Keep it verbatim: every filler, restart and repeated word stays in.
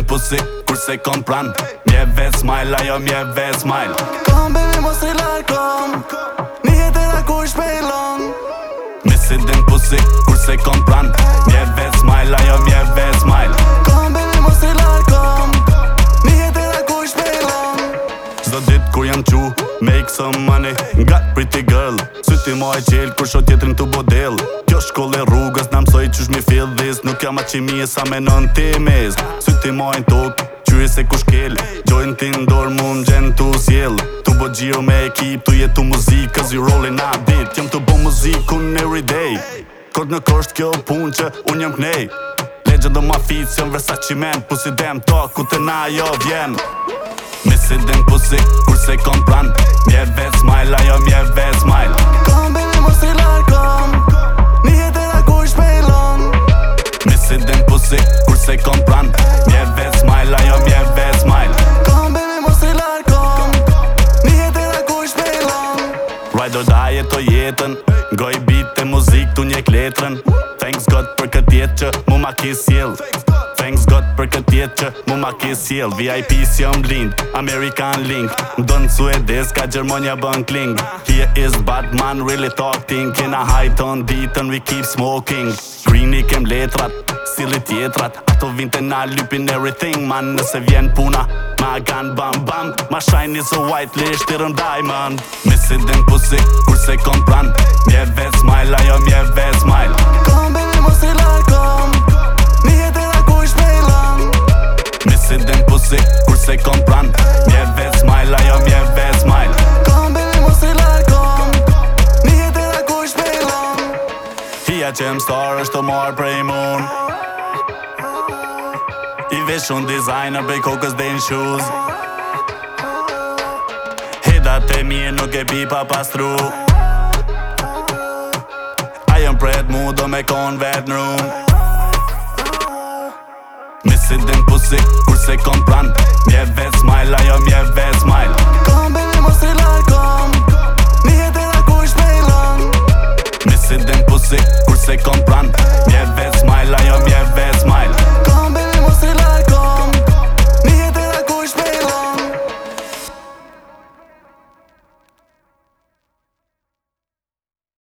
pussy kur se kom pran. Mjeve smile, ajo mjeve smile. Kom baby mos i larkom, një jetëra kur shpejlon. Misi din pussy kur se kom pran. Mjeve smile, ajo mjeve smile. Kom baby mos i larkom, një jetëra kur shpejlon. Zdo dit kur jam qu, make some money. Got pretty girl, syti ma e qel kur shot tjetrin tu bodel. Kjo shkolle rrugës na msoj qysh mi feel this. Nuk jam atë qimi sa me nën timis. Syti ma e tok, qyri se ku shkel. Gjojnë ti ndor mu m'gjen tu sjell. Tu bo gjiro me ekip, tu jetu muzik. Cause you rollin a bit, jam tu bo muzikun everyday. Kort në kosht kjo pun që unë jam knej. Legend o ma fit, jam Versace man. Pussy dem ta ku të na jo vjen. Misi din pussy kur se kom pran. Mjeve smile, ajo mjeve smile. Kom baby mos i larkom, një jetëra kur shpejlon. Misi din pussy kur se kom pran. Mjeve smile, ajo mjeve smile. Kom baby mos i larkom, një jetëra kur shpejlon. Ride or die jeto jetën. Goj beat e muzik tu njek letrën. Thanks God për këtë jetë që mu ma ki sjell. Thanks God për këtë jetë që mu ma ki sjell. V I P si jom blind, American link. Mdon Suedes ka Gjermania bën kling. Here is Batman really talking. Kena height on beat and we keep smoking. Green i kem letrat, stili tjetrat. Ato vinte na lypin everything man. Nëse vjen puna, ma gan bam bam. Ma shine is a white lish tirëm diamond. Misi din pussy kur se kom pran. Mjeve smile, ajo mjeve smile. Kom baby mos i larkom, një jetëra kur shpejlon. Misi din pussy kur se kom pran. Mjeve smile, ajo mjeve smile. Kom baby mos i larkom, një jetëra kur shpejlon. Hija që më star është të marrë prej mun. I veshun designer bej kokës dhe në shoes. Hidat e mirë nuk e pi pa pastru. Ajo m'pret mu do me kon vet n'rum. Misi din pussy kur se kom pran. Mjeve smile, ajo mjeve smile. Kom baby mos i larkom, një jetëra kur shpejlon. Misi din pussy kur se kom pran.